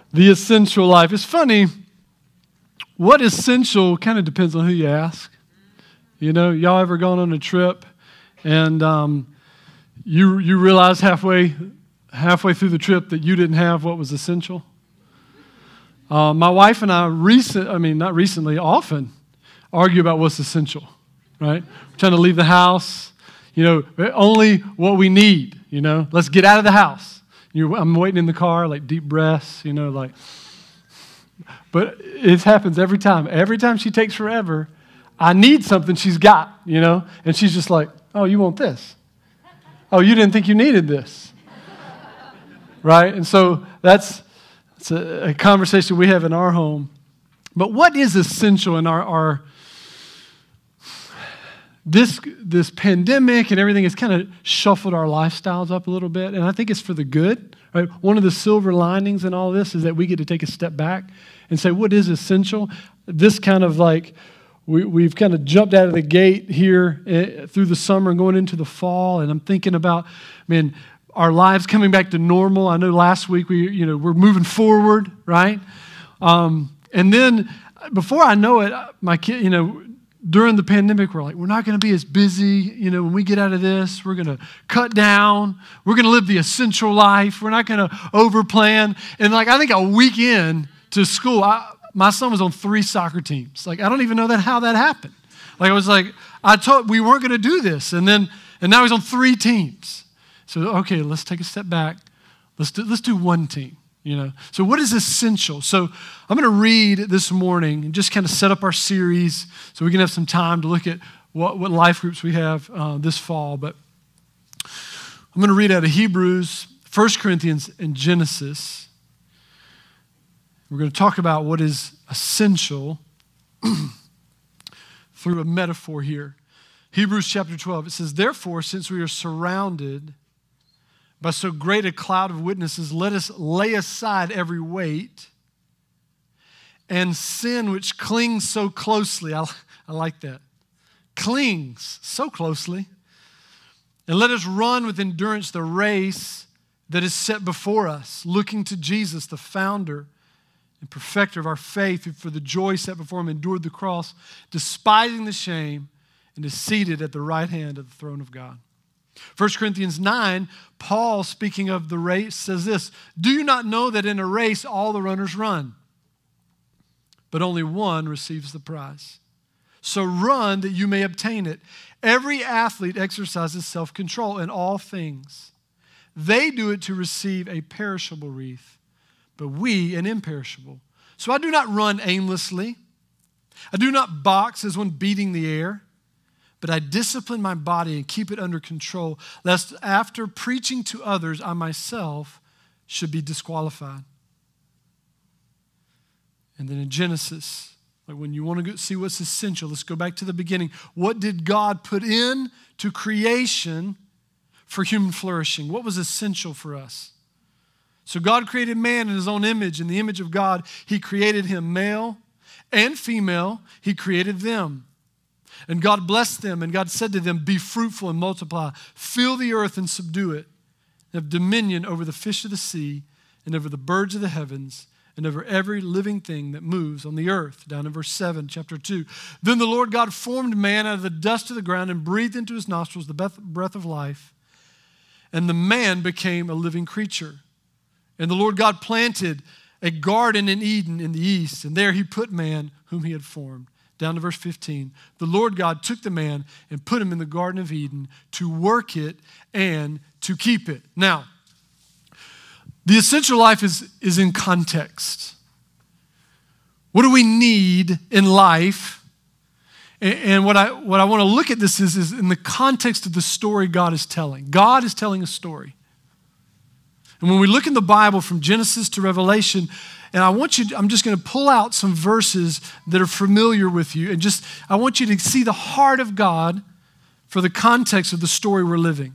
The essential life. It's funny, what essential kind of depends on who you ask. You know, y'all ever gone on a trip and you realize halfway through the trip that you didn't have what was essential? My wife and I often argue about what's essential, right? We're trying to leave the house, only what we need, Let's get out of the house. I'm waiting in the car, like deep breaths, But it happens every time. Every time she takes forever, I need something she's got, And she's just like, oh, you want this? Oh, you didn't think you needed this. Right? And so it's a conversation we have in our home. But what is essential in our this pandemic and everything has kind of shuffled our lifestyles up a little bit, and I think it's for the good. Right? One of the silver linings in all this is that we get to take a step back and say, what is essential? This kind of like, we've kind of jumped out of the gate here through the summer and going into the fall, and I'm thinking about, our lives coming back to normal. I know last week we're moving forward, right? And then before I know it, my kid, during the pandemic, we're like, we're not going to be as busy. When we get out of this, we're going to cut down. We're going to live the essential life. We're not going to overplan. And I think a week in to school, my son was on 3 soccer teams. I don't even know how that happened. I told we weren't going to do this, and now he's on 3 teams. So okay, let's take a step back. Let's do one team. So what is essential? So I'm going to read this morning and just kind of set up our series so we can have some time to look at what life groups we have this fall. But I'm going to read out of Hebrews, 1 Corinthians, and Genesis. We're going to talk about what is essential through a metaphor here. Hebrews chapter 12, it says, therefore, since we are surrounded by so great a cloud of witnesses, let us lay aside every weight and sin which clings so closely. I like that. Clings so closely. And let us run with endurance the race that is set before us, looking to Jesus, the founder and perfecter of our faith, who for the joy set before him endured the cross, despising the shame, and is seated at the right hand of the throne of God. 1 Corinthians 9, Paul, speaking of the race, says this, do you not know that in a race all the runners run, but only one receives the prize? So run that you may obtain it. Every athlete exercises self-control in all things. They do it to receive a perishable wreath, but we an imperishable. So I do not run aimlessly. I do not box as one beating the air. But I discipline my body and keep it under control, lest after preaching to others, I myself should be disqualified. And then in Genesis, when you want to see what's essential, let's go back to the beginning. What did God put in to creation for human flourishing? What was essential for us? So God created man in his own image. In the image of God, he created him male and female. He created them. And God blessed them, and God said to them, be fruitful and multiply, fill the earth and subdue it, and have dominion over the fish of the sea, and over the birds of the heavens, and over every living thing that moves on the earth. Down in verse 7, chapter 2. Then the Lord God formed man out of the dust of the ground and breathed into his nostrils the breath of life, and the man became a living creature. And the Lord God planted a garden in Eden in the east, and there he put man whom he had formed. Down to verse 15. The Lord God took the man and put him in the Garden of Eden to work it and to keep it. Now, the essential life is in context. What do we need in life? And what I want to look at this is in the context of the story God is telling. God is telling a story. And when we look in the Bible from Genesis to Revelation, and I'm just going to pull out some verses that are familiar with you, and I want you to see the heart of God for the context of the story we're living.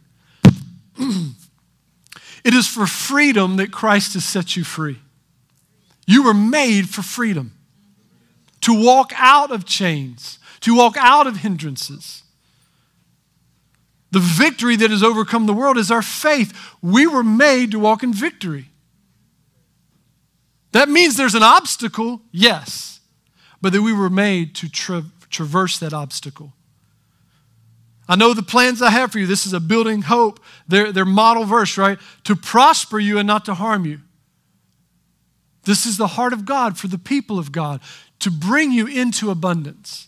It is for freedom that Christ has set you free. You were made for freedom, to walk out of chains, to walk out of hindrances. The victory that has overcome the world is our faith. We were made to walk in victory. That means there's an obstacle, yes, but that we were made to traverse that obstacle. I know the plans I have for you. This is a building hope. Their model verse, right? To prosper you and not to harm you. This is the heart of God for the people of God, to bring you into abundance.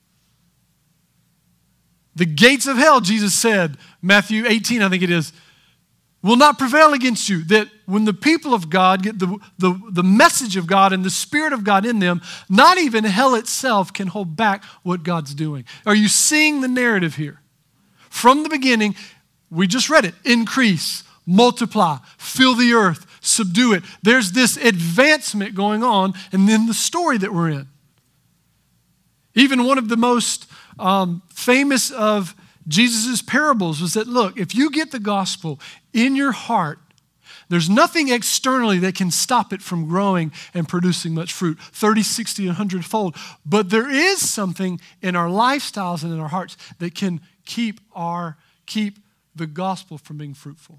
The gates of hell, Jesus said, Matthew 18, I think it is, will not prevail against you. That when the people of God get the message of God and the Spirit of God in them, not even hell itself can hold back what God's doing. Are you seeing the narrative here? From the beginning, we just read it. Increase, multiply, fill the earth, subdue it. There's this advancement going on, and then the story that we're in. Even one of the most famous of Jesus' parables was that, look, if you get the gospel in your heart, there's nothing externally that can stop it from growing and producing much fruit, 30, 60, 100-fold. But there is something in our lifestyles and in our hearts that can keep the gospel from being fruitful.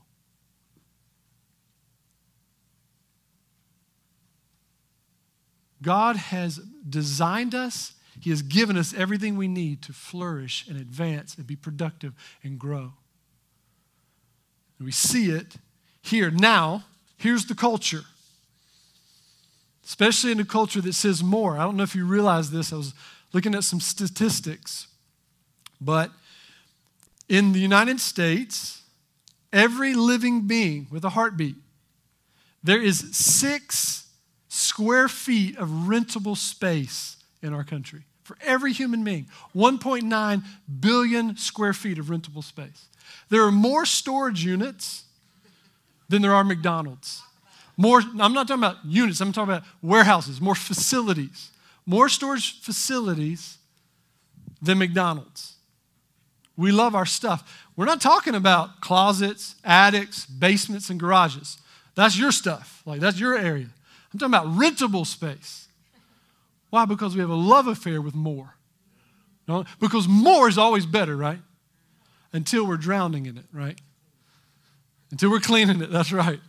God has designed us. He has given us everything we need to flourish and advance and be productive and grow. And we see it here. Now, here's the culture. Especially in a culture that says more. I don't know if you realize this. I was looking at some statistics. But in the United States, every living being with a heartbeat, there is 6 square feet of rentable space in our country for every human being. 1.9 billion square feet of rentable space. There are more storage units than there are McDonald's. I'm not talking about units, I'm talking about warehouses, more facilities. More storage facilities than McDonald's. We love our stuff. We're not talking about closets, attics, basements, and garages. That's your stuff. Like, that's your area. I'm talking about rentable space. Why? Because we have a love affair with more. No? Because more is always better, right? Until we're drowning in it, right? Until we're cleaning it, that's right.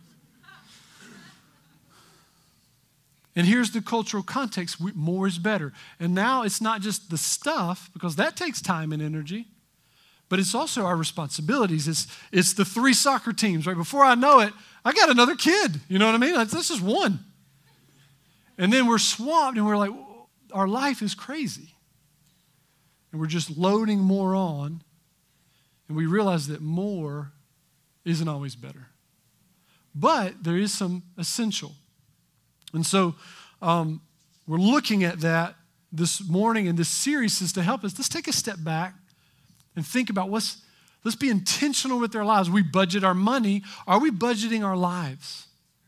And here's the cultural context. More is better. And now it's not just the stuff, because that takes time and energy, but it's also our responsibilities. It's the 3 soccer teams, right? Before I know it, I got another kid. You know what I mean? That's just one. And then we're swamped and we're like, our life is crazy. And we're just loading more on. And we realize that more isn't always better. But there is some essential. And so we're looking at that this morning, and this series is to help us. Let's take a step back and think about let's be intentional with our lives. We budget our money. Are we budgeting our lives?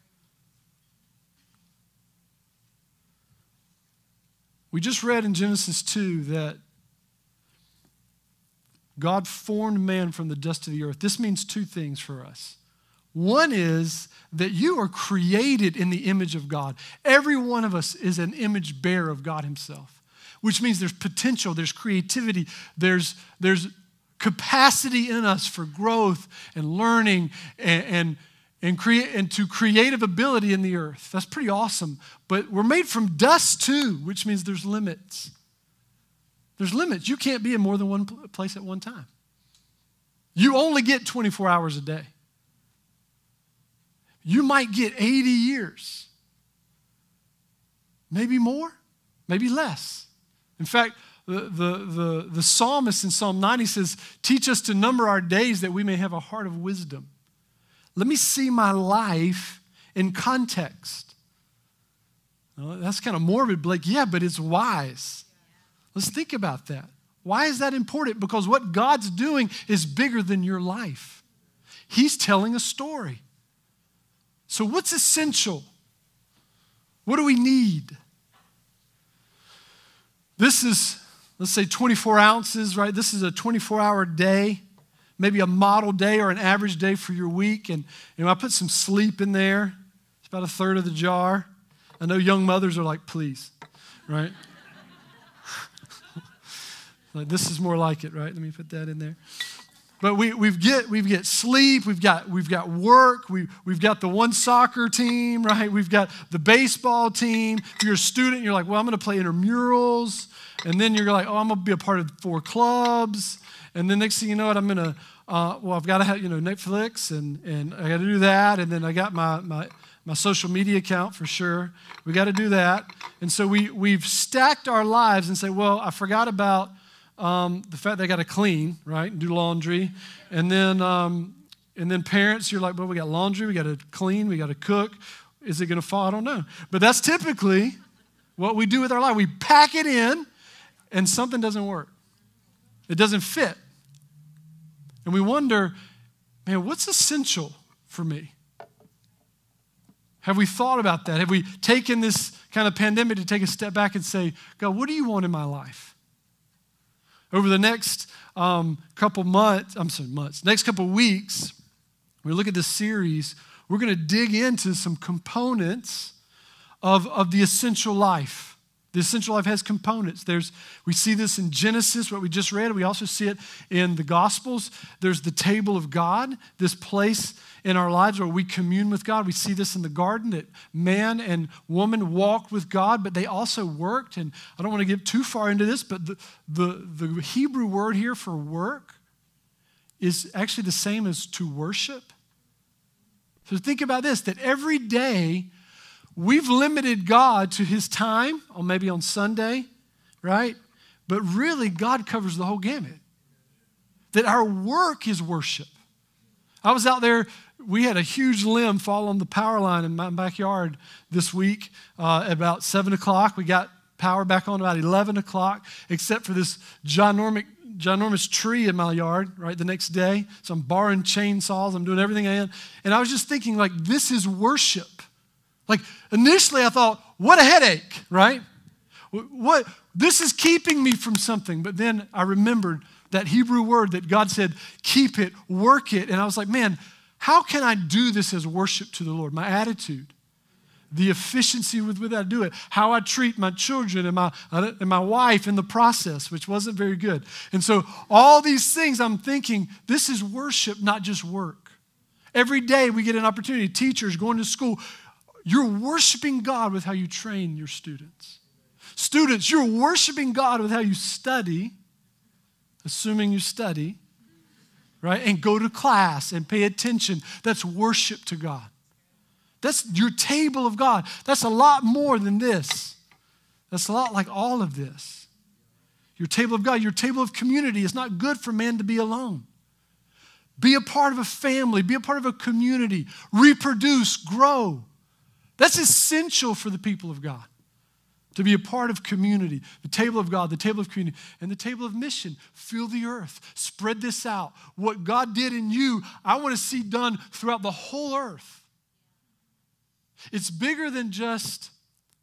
We just read in Genesis 2 that God formed man from the dust of the earth. This means 2 things for us. One is that you are created in the image of God. Every one of us is an image bearer of God himself, which means there's potential, there's creativity, there's capacity in us for growth and learning and to creative ability in the earth. That's pretty awesome. But we're made from dust too, which means there's limits. There's limits. You can't be in more than one place at one time. You only get 24 hours a day. You might get 80 years. Maybe more, maybe less. In fact, the psalmist in Psalm 90 says, teach us to number our days that we may have a heart of wisdom. Let me see my life in context. Well, that's kind of morbid, Blake. Yeah, but it's wise. Let's think about that. Why is that important? Because what God's doing is bigger than your life. He's telling a story. So what's essential? What do we need? This is, let's say 24 ounces, right? This is a 24-hour day, maybe a model day or an average day for your week. And I put some sleep in there. It's about 1/3 of the jar. I know young mothers are like, please, right? Like, this is more like it, right? Let me put that in there. But we get sleep, we've got work, we've got the one soccer team, right? We've got the baseball team. If you're a student, you're like, well, I'm going to play intramurals, and then you're like, oh, I'm going to be a part of 4 clubs, and then next thing you know, I'm going to, I've got to have Netflix, and I got to do that, and then I got my social media account for sure. We got to do that, and so we've stacked our lives and say, well, I forgot about the fact they got to clean, right, and do laundry. And then parents, you're like, well, we got laundry, we got to clean, we got to cook. Is it going to fall? I don't know. But that's typically what we do with our life. We pack it in, and something doesn't work. It doesn't fit. And we wonder, man, what's essential for me? Have we thought about that? Have we taken this kind of pandemic to take a step back and say, God, what do you want in my life? Over the next couple weeks, we look at this series, we're going to dig into some components of the essential life. The essential life has components. We see this in Genesis, what we just read. We also see it in the Gospels. There's the table of God, this place in our lives where we commune with God. We see this in the garden, that man and woman walked with God, but they also worked. And I don't want to get too far into this, but the Hebrew word here for work is actually the same as to worship. So think about this, that every day we've limited God to his time, or maybe on Sunday, right? But really, God covers the whole gamut. That our work is worship. I was out there, we had a huge limb fall on the power line in my backyard this week at about 7 o'clock. We got power back on about 11 o'clock, except for this ginormous tree in my yard, right, the next day. So I'm borrowing chainsaws, I'm doing everything I can. And I was just thinking, like, this is worship. Like, initially I thought, what a headache, right? This is keeping me from something. But then I remembered that Hebrew word that God said, keep it, work it. And I was like, man, how can I do this as worship to the Lord? My attitude, the efficiency with which I do it, how I treat my children and my wife in the process, which wasn't very good. And so all these things I'm thinking, this is worship, not just work. Every day we get an opportunity, teachers going to school, you're worshiping God with how you train your students. Students, you're worshiping God with how you study, assuming you study, right? And go to class and pay attention. That's worship to God. That's your table of God. That's a lot more than this. That's a lot like all of this. Your table of God, your table of community is not good for man to be alone. Be a part of a family. Be a part of a community. Reproduce, grow. That's essential for the people of God, to be a part of community, the table of God, the table of community, and the table of mission. Fill the earth. Spread this out. What God did in you, I want to see done throughout the whole earth. It's bigger than just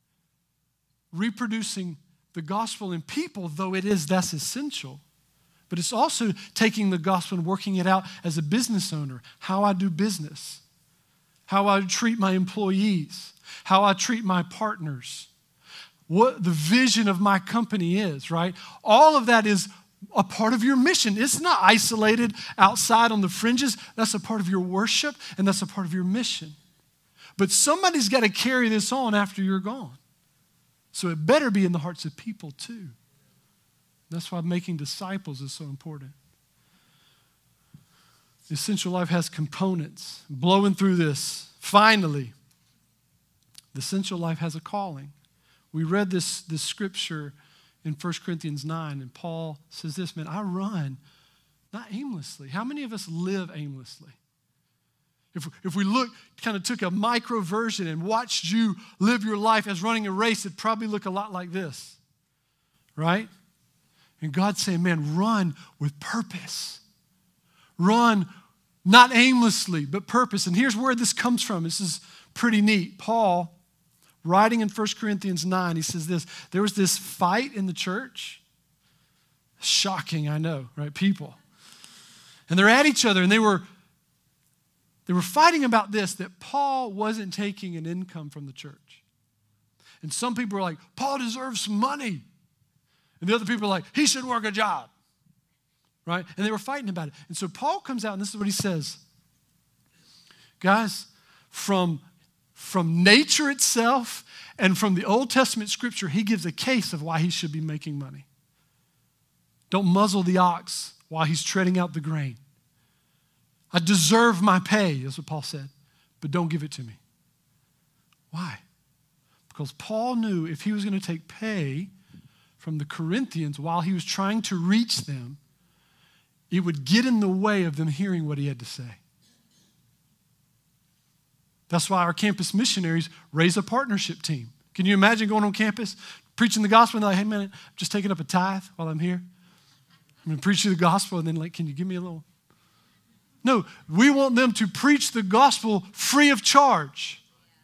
reproducing the gospel in people, though that's essential. But it's also taking the gospel and working it out as a business owner, how I do business, how I treat my employees, how I treat my partners, what the vision of my company is, right? All of that is a part of your mission. It's not isolated outside on the fringes. That's a part of your worship, and that's a part of your mission. But somebody's got to carry this on after you're gone. So it better be in the hearts of people too. That's why making disciples is so important. The essential life has components. Blowing through this, finally, the essential life has a calling. We read this scripture in 1 Corinthians 9, and Paul says this, man, I run not aimlessly. How many of us live aimlessly? If we kind of took a micro version and watched you live your life as running a race, it'd probably look a lot like this, right? And God's saying, man, run with purpose. Run not aimlessly, but purpose. And here's where this comes from. This is pretty neat. Paul, writing in 1 Corinthians 9, he says this, there was this fight in the church. Shocking, I know, right? People. And they're at each other, and they were fighting about this, that Paul wasn't taking an income from the church. And some people were like, Paul deserves some money. And the other people are like, he should work a job. right? And they were fighting about it. And so Paul comes out, and this is what he says. Guys, from nature itself and from the Old Testament scripture, he gives a case of why he should be making money. Don't muzzle the ox while he's treading out the grain. I deserve my pay, that's what Paul said, but don't give it to me. Why? Because Paul knew if he was going to take pay from the Corinthians while he was trying to reach them, it would get in the way of them hearing what he had to say. That's why our campus missionaries raise a partnership team. Can you imagine going on campus, preaching the gospel, and they're like, hey man, I'm just taking up a tithe while I'm here. I'm going to preach you the gospel, and then like, can you give me a little? No, we want them to preach the gospel free of charge.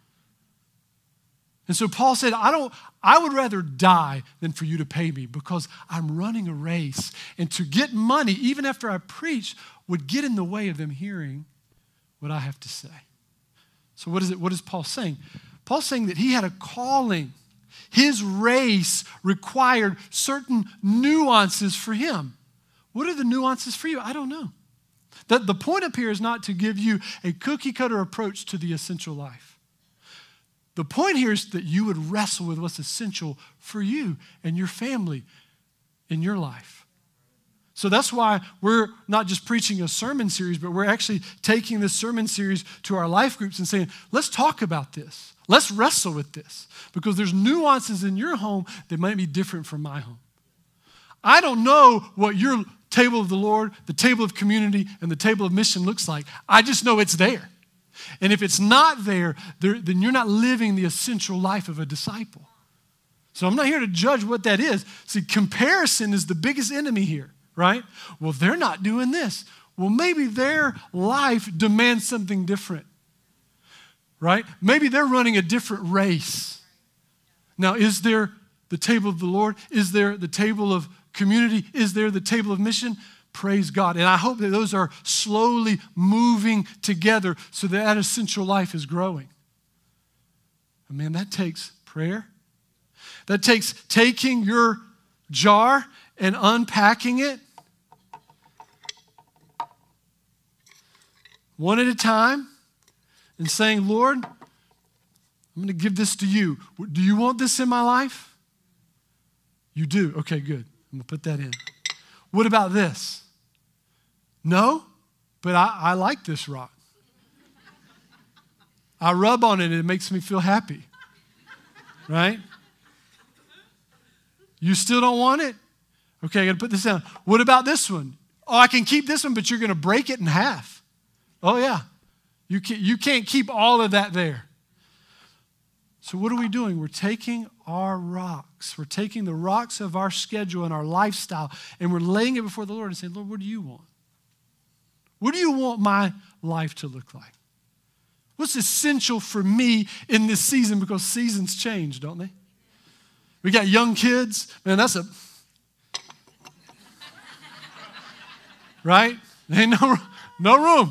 And so Paul said, I would rather die than for you to pay me because I'm running a race. And to get money, even after I preach, would get in the way of them hearing what I have to say. So what is Paul saying? Paul's saying that he had a calling. His race required certain nuances for him. What are the nuances for you? I don't know. The point up here is not to give you a cookie-cutter approach to the essential life. The point here is that you would wrestle with what's essential for you and your family in your life. So that's why we're not just preaching a sermon series, but we're actually taking this sermon series to our life groups and saying, let's talk about this. Let's wrestle with this. Because there's nuances in your home that might be different from my home. I don't know what your table of the Lord, the table of community, and the table of mission looks like. I just know it's there. And if it's not there, then you're not living the essential life of a disciple. So I'm not here to judge what that is. See, comparison is the biggest enemy here, right? Well, they're not doing this. Well, maybe their life demands something different, right? Maybe they're running a different race. Now, is there the table of the Lord? Is there the table of community? Is there the table of mission? Praise God. And I hope that those are slowly moving together so that essential life is growing. And man, that takes prayer. That takes taking your jar and unpacking it one at a time and saying, Lord, I'm going to give this to you. Do you want this in my life? You do. Okay, good. I'm going to put that in. What about this? No, but I like this rock. I rub on it and it makes me feel happy. Right? You still don't want it? Okay, I got to put this down. What about this one? Oh, I can keep this one, but you're going to break it in half. Oh, yeah. You can't keep all of that there. So what are we doing? We're taking our rocks. We're taking the rocks of our schedule and our lifestyle, and we're laying it before the Lord and saying, Lord, what do you want? What do you want my life to look like? What's essential for me in this season? Because seasons change, don't they? We got young kids. Man, that's a... Right? There ain't no room.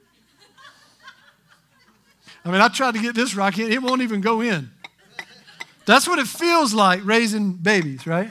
I mean, I tried to get this rock in. It won't even go in. That's what it feels like raising babies, right?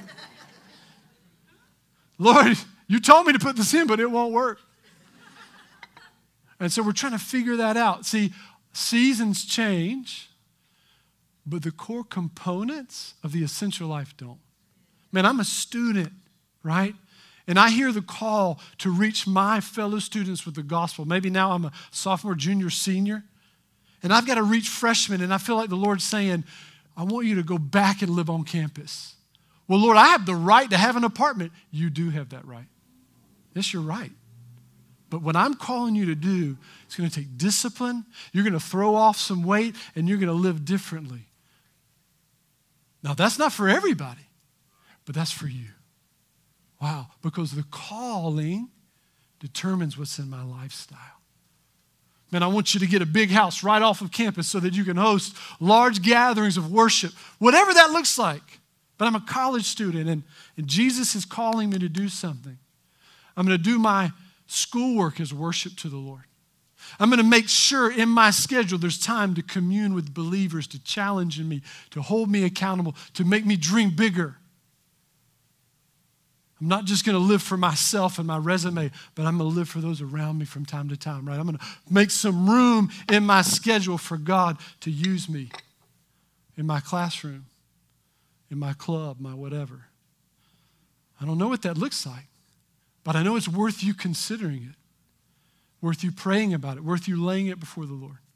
Lord, you told me to put this in, but it won't work. And so we're trying to figure that out. See, seasons change, but the core components of the essential life don't. Man, I'm a student, right? And I hear the call to reach my fellow students with the gospel. Maybe now I'm a sophomore, junior, senior. And I've got to reach freshmen, and I feel like the Lord's saying, I want you to go back and live on campus. Well, Lord, I have the right to have an apartment. You do have that right. Yes, you're right. But what I'm calling you to do, it's going to take discipline. You're going to throw off some weight, and you're going to live differently. Now, that's not for everybody, but that's for you. Wow, because the calling determines what's in my lifestyle. Man, I want you to get a big house right off of campus so that you can host large gatherings of worship, whatever that looks like. But I'm a college student, and Jesus is calling me to do something. I'm going to do my schoolwork as worship to the Lord. I'm going to make sure in my schedule there's time to commune with believers, to challenge me, to hold me accountable, to make me dream bigger. I'm I'm not just going to live for myself and my resume, but I'm going to live for those around me from time to time, right? I'm going to make some room in my schedule for God to use me in my classroom, in my club, my whatever. I don't know what that looks like, but I know it's worth you considering it, worth you praying about it, worth you laying it before the Lord.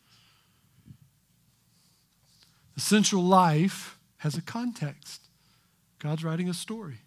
The central life has a context. God's writing a story.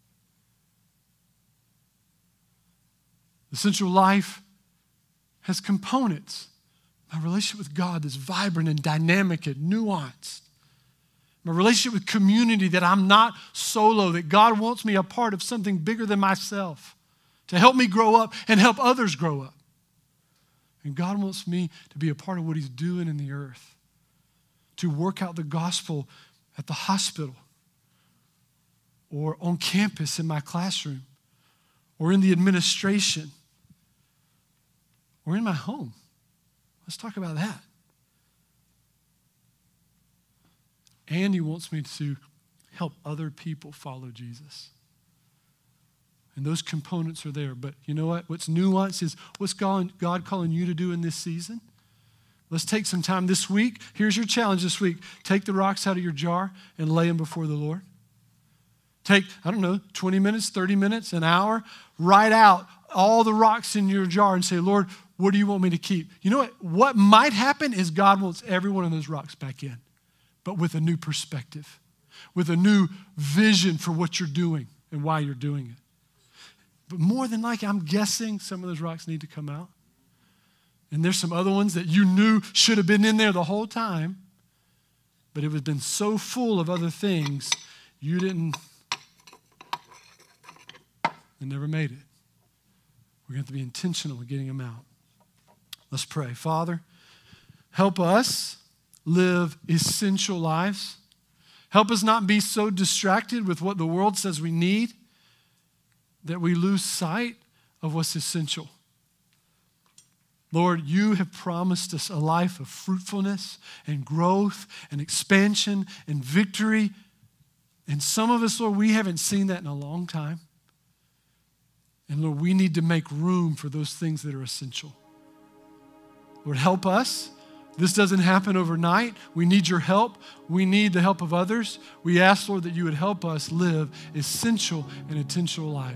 The central life has components. My relationship with God is vibrant and dynamic and nuanced. My relationship with community, that I'm not solo, that God wants me a part of something bigger than myself to help me grow up and help others grow up. And God wants me to be a part of what He's doing in the earth, to work out the gospel at the hospital or on campus in my classroom or in the administration or in my home. Let's talk about that. And He wants me to help other people follow Jesus. And those components are there. But you know what? What's nuanced is, what's God calling you to do in this season? Let's take some time this week. Here's your challenge this week. Take the rocks out of your jar and lay them before the Lord. Take, 20 minutes, 30 minutes, an hour. Write out all the rocks in your jar and say, Lord, what do you want me to keep? You know what? What might happen is God wants every one of those rocks back in, but with a new perspective, with a new vision for what you're doing and why you're doing it. But more than likely, I'm guessing some of those rocks need to come out. And there's some other ones that you knew should have been in there the whole time, but it has been so full of other things, it never made it. We're going to have to be intentional with getting them out. Let's pray. Father, help us live essential lives. Help us not be so distracted with what the world says we need that we lose sight of what's essential. Lord, you have promised us a life of fruitfulness and growth and expansion and victory. And some of us, Lord, we haven't seen that in a long time. And Lord, we need to make room for those things that are essential. Lord, help us. This doesn't happen overnight. We need your help. We need the help of others. We ask, Lord, that you would help us live essential and intentional lives.